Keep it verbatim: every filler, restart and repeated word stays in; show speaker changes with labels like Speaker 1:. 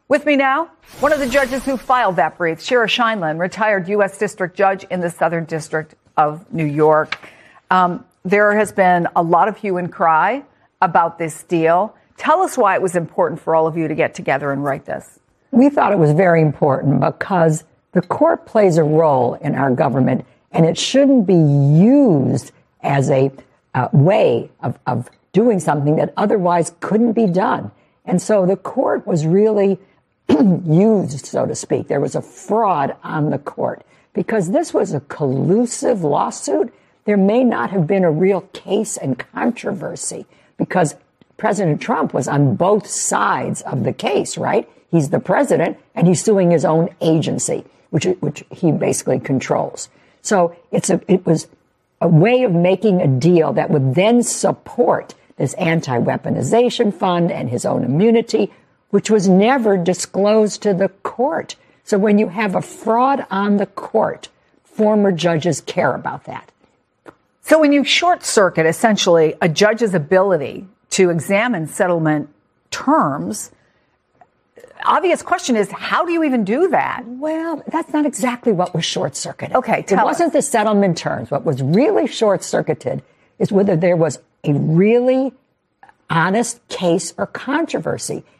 Speaker 1: With me now, one of the judges who filed that brief, Shira Scheindlin, retired U S District Judge in the Southern District of New York. Um, there has been a lot of hue and cry about this deal. Tell us why it was important for all of you to get together and write this.
Speaker 2: We thought it was very important because the court plays a role in our government, and it shouldn't be used as a uh, way of, of doing something that otherwise couldn't be done. And so the court was really used, so to speak. There was a fraud on the court because this was a collusive lawsuit. There may not have been a real case and controversy because President Trump was on both sides of the case, right? He's the president and he's suing his own agency, which which he basically controls. So it's a it was a way of making a deal that would then support this anti-weaponization fund and his own immunity, which was never disclosed to the court. So when you have a fraud on the court, former judges care about that.
Speaker 1: So when you short circuit, essentially, a judge's ability to examine settlement terms, obvious question is, how do you even do that?
Speaker 2: Well, that's not exactly what was short-circuited.
Speaker 1: Okay, tell
Speaker 2: It wasn't
Speaker 1: us.
Speaker 2: the settlement terms. What was really short-circuited is whether there was a really honest case or controversy.